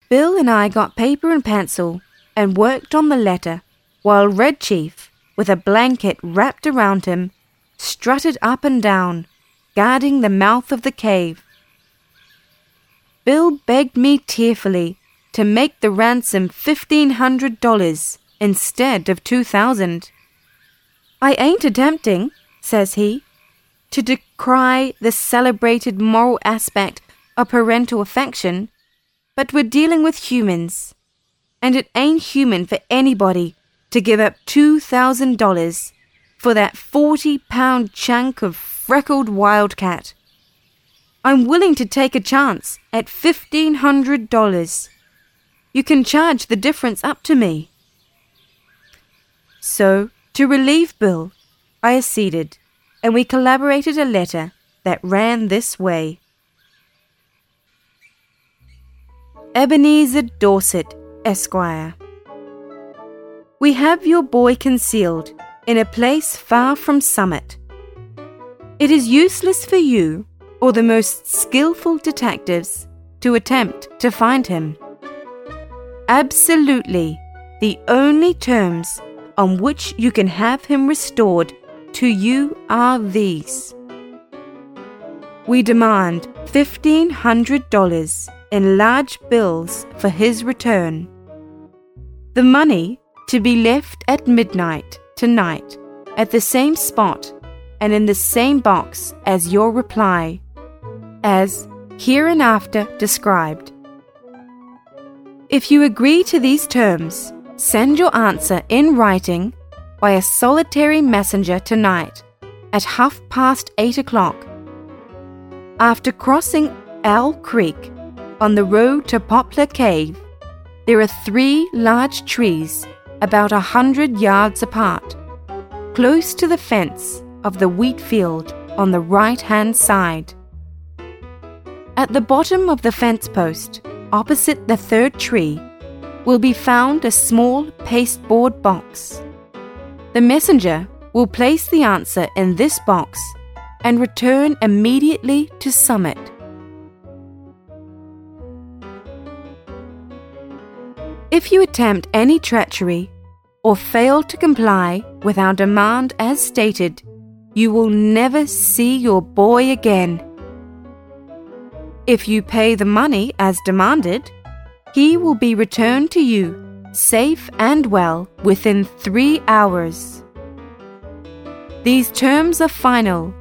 Bill and I got paper and pencil and worked on the letter while Red Chief, with a blanket wrapped around him, strutted up and down, guarding the mouth of the cave. Bill begged me tearfully to make the ransom $1,500 instead of $2,000. "I ain't attempting," says he, "to decry the celebrated moral aspect of parental affection, but we're dealing with humans, and it ain't human for anybody to give up $2,000 for that 40-pound chunk of freckled wildcat. I'm willing to take a chance at $1,500. You can charge the difference up to me." So, to relieve Bill, I acceded, and we collaborated a letter that ran this way. Ebenezer Dorset, Esquire. We have your boy concealed in a place far from Summit. It is useless for you or the most skillful detectives to attempt to find him. Absolutely, the only terms on which you can have him restored to you are these. We demand $1,500 in large bills for his return. The money to be left at midnight tonight at the same spot and in the same box as your reply, as hereinafter described. If you agree to these terms, send your answer in writing by a solitary messenger tonight at 8:30. After crossing Owl Creek on the road to Poplar Cave, there are 3 large trees about 100 yards apart, close to the fence of the wheat field on the right-hand side. At the bottom of the fence post, opposite the 3rd tree, will be found a small pasteboard box. The messenger will place the answer in this box and return immediately to Summit. If you attempt any treachery or fail to comply with our demand as stated, you will never see your boy again. If you pay the money as demanded, he will be returned to you safe and well within 3 hours. These terms are final,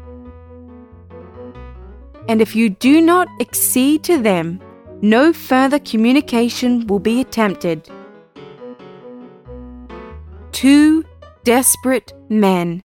and if you do not accede to them, no further communication will be attempted. 2 desperate men.